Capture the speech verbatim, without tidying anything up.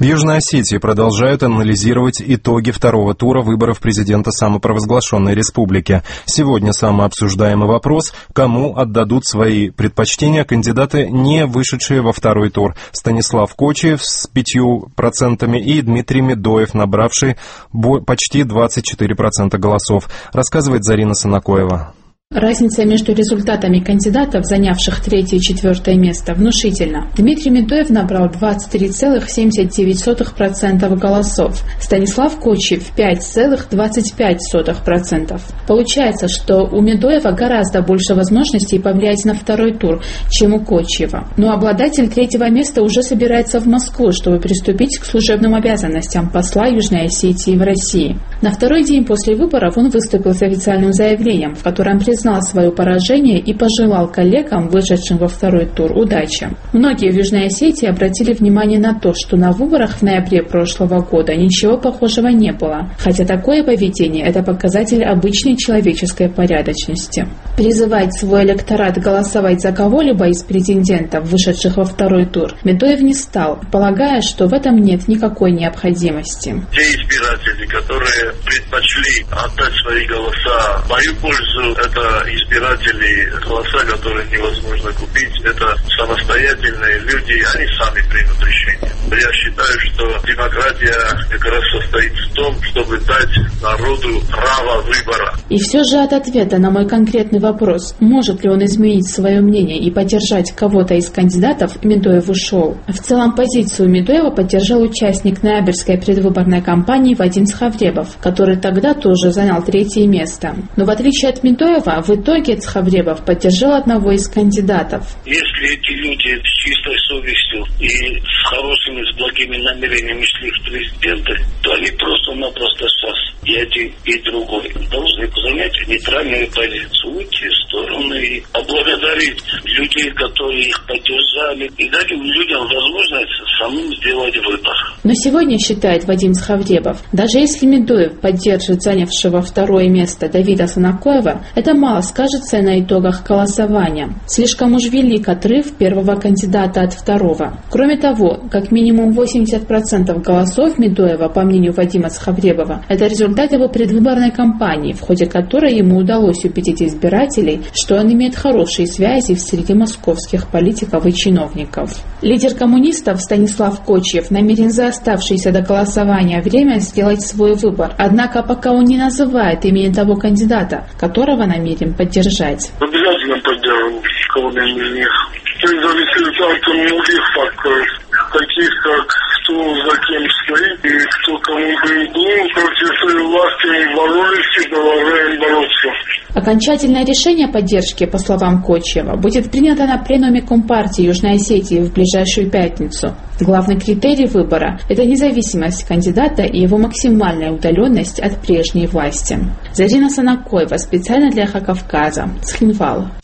В Южной Осетии продолжают анализировать итоги второго тура выборов президента самопровозглашенной республики. Сегодня самый обсуждаемый вопрос – кому отдадут свои предпочтения кандидаты, не вышедшие во второй тур. Станислав Кочиев с пятью процентами и Дмитрий Медоев, набравший почти двадцать четыре процента голосов, рассказывает Зарина Санакоева. Разница между результатами кандидатов, занявших третье и четвертое место, внушительна. Дмитрий Медоев набрал двадцать три целых семьдесят девять сотых процента голосов, Станислав Кочиев – пять целых двадцать пять сотых процента. Получается, что у Медоева гораздо больше возможностей повлиять на второй тур, чем у Кочиева. Но обладатель третьего места уже собирается в Москву, чтобы приступить к служебным обязанностям посла Южной Осетии в России. На второй день после выборов он выступил с официальным заявлением, в котором признал признал свое поражение и пожелал коллегам, вышедшим во второй тур, удачи. Многие в Южной Осетии обратили внимание на то, что на выборах в ноябре прошлого года ничего похожего не было, хотя такое поведение – это показатель обычной человеческой порядочности. Призывать свой электорат голосовать за кого-либо из претендентов, вышедших во второй тур, Медоев не стал, полагая, что в этом нет никакой необходимости. Те избиратели, которые предпочли отдать свои голоса в мою пользу, это избиратели, голоса, которые невозможно купить, это самостоятельные люди, они сами примут решение. Я считаю, что демократия как раз состоит в том, чтобы дать народу право выбора. И все же от ответа на мой конкретный вопрос, может ли он изменить свое мнение и поддержать кого-то из кандидатов, Медоев ушел. В целом позицию Медоева поддержал участник ноябрьской предвыборной кампании Вадим Цхавребов, который тогда тоже занял третье место. Но в отличие от Медоева, в итоге Цхавребов поддержал одного из кандидатов. Если эти люди с чистой совестью и с хорошими, с благими намерениями шли в президенты, то они просто-напросто сейчас и один, и другой должны занять нейтральную позицию, уйти в сторону и поблагодарить людей, которые их поддержали, и дать людям возможность самим сделать выбор. Но сегодня, считает Вадим Цхавребов, даже если Медоев поддержит занявшего второе место Давида Санакоева, это мало скажется на итогах голосования. Слишком уж велик отрыв первого кандидата от второго. Кроме того, как минимум восемьдесят процентов голосов Медоева, по мнению Вадима Цхавребова, это результат его предвыборной кампании, в ходе которой ему удалось убедить избирателей, что он имеет хорошие связи среди московских политиков и чиновников. Лидер коммунистов Станислав Кочиев намерен за оставшееся до голосования время сделать свой выбор, однако пока он не называет имени того кандидата, которого намерен поддержать. Обязательно поддержим кого-нибудь из них. Это зависит от многих факторов, таких как кто за кем стоит и кто кому бы был против своей власти, мы боролись и продолжаем бороться. Окончательное решение поддержки, по словам Кочиева, будет принято на пленуме Компартии Южной Осетии в ближайшую пятницу. Главный критерий выбора – это независимость кандидата и его максимальная удаленность от прежней власти. Зарина Санакоева, специально для Эхо Кавказа, Цхинвал.